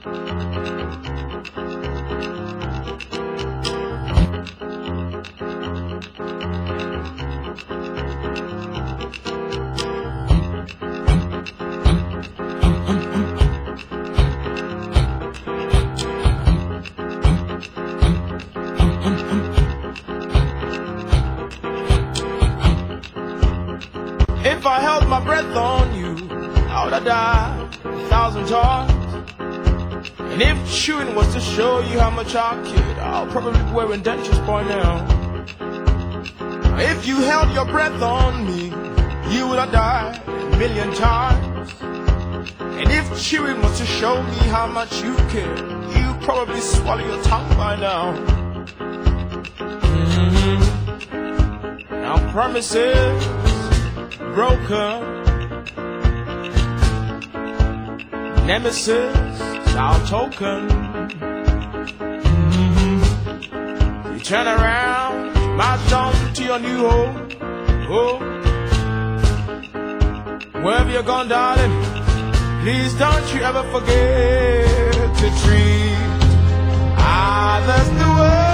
If I held my breath on you, I would have died 1,000 times. And if chewing was to show you how much I cared, I'll probably be wearing dentures by now. If you held your breath on me, you would have died 1,000,000 times. And if chewing was to show me how much you cared, you'd probably swallow your tongue by now. Now promises broken, nemesis our token. You turn around, march on to your new home. Oh, wherever you're gone, darling, please don't you ever forget to treat others the way